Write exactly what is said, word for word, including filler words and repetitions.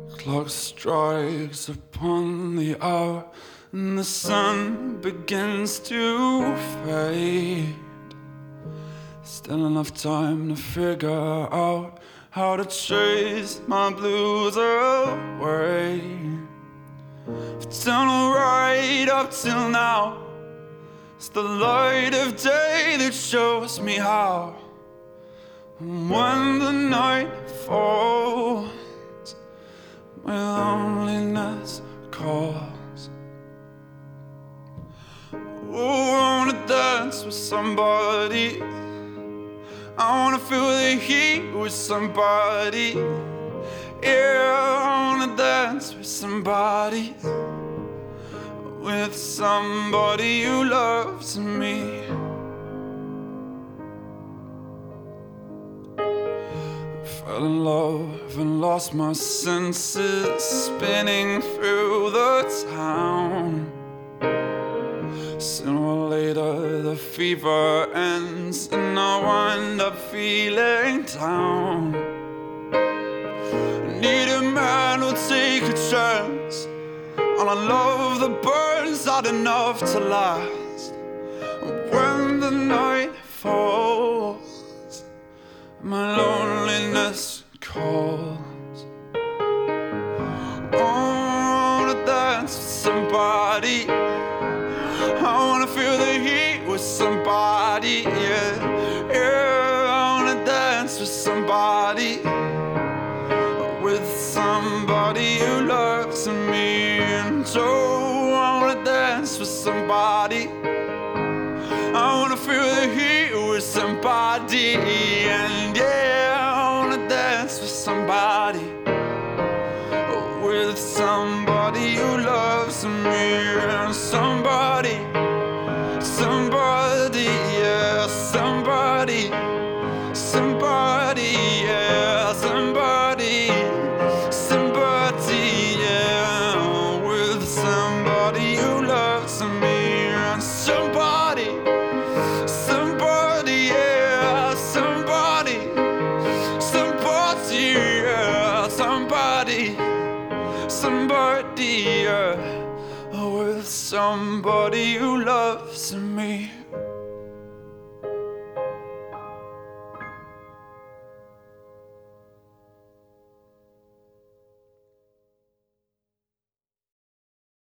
Clock strikes upon the hour, and the sun begins to fade. Still enough time to figure out how to chase my blues away. I've done alright up till now. It's the light of day that shows me how. And when the night falls, my loneliness calls. Oh, I wanna dance with somebody. I wanna feel the heat with somebody. Yeah, I wanna dance with somebody. With somebody who loves me. Fell in love and lost my senses, spinning through the town. Sooner or later the fever ends, and I wind up feeling down. I need a man who'll take a chance on a love that burns out enough to last. When the night falls, my loneliness calls. Oh, I wanna dance with somebody. I wanna feel the heat with somebody, yeah. Yeah, I wanna dance with somebody. With somebody who loves me. And so I wanna dance with somebody. I wanna feel the heat with somebody. And yeah, I wanna dance with somebody. With somebody who loves me. And somebody, somebody, yeah, somebody, somebody, yeah, somebody, somebody, yeah, with somebody who loves me. And somebody, somebody, yeah, somebody, somebody, yeah, somebody, somebody, yeah, with somebody who loves me.